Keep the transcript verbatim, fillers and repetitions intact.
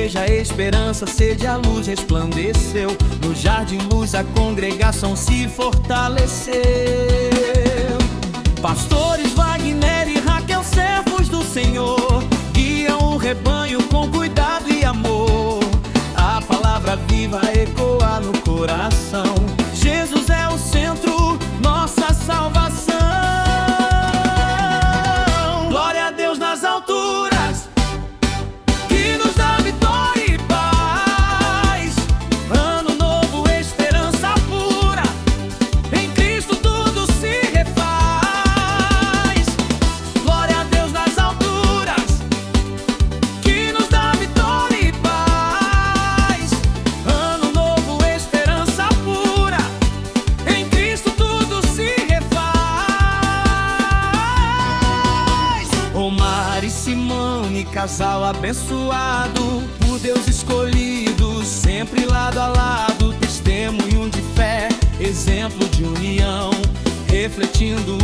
Igreja Esperança, sede a luz resplandeceu. No Jardim Luz a congregação se fortaleceu. Pastores Wagner e Raquel, servos do Senhor, guiam o rebanho com cuidado e amor. A palavra viva ecoa no coração. Jesus é o centro, nossa salvação. Glória a Deus nas alturas, que nos dá vitória e paz. Ano novo, esperança pura, em Cristo tudo se refaz. Glória a Deus nas alturas, que nos dá vitória e paz. Ano novo, esperança pura, em Cristo tudo se refaz. Omar e Simone, casal abençoado, por Deus escolhido, sempre lado a lado. Testemunho de fé, exemplo de união, refletindo